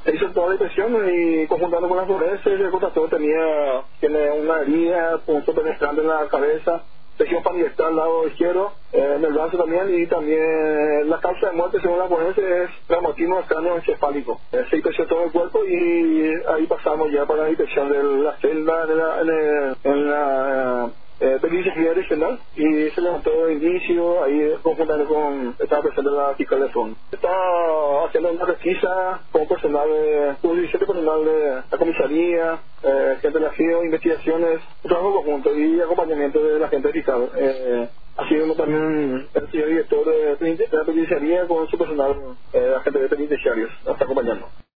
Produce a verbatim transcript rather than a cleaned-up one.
Se hizo toda la inspección y conjuntando con las forenses, el contractor tenía, tiene una herida, punto penetrante en la cabeza, lesión pandiestal al lado izquierdo, eh, en el brazo también, y también la causa de muerte según la forense es traumatismo cráneoencefálico. Eh, se inspeccionó todo el cuerpo y ahí pasamos ya para la inspección de la celda, de la, en, el, en la eh, penitenciaría regional, y se levantó el inicio, ahí conjuntando con, estaba presente la fiscal de fondo. Estaba haciendo una pesquisa con personal, de, con diecisiete personal de la comisaría, eh, gente de la FIO, investigaciones, un trabajo conjunto y acompañamiento de la gente fiscal. Eh, así como también el señor director de, de la penitenciaría con su personal, eh, agente de penitenciarios, nos está acompañando.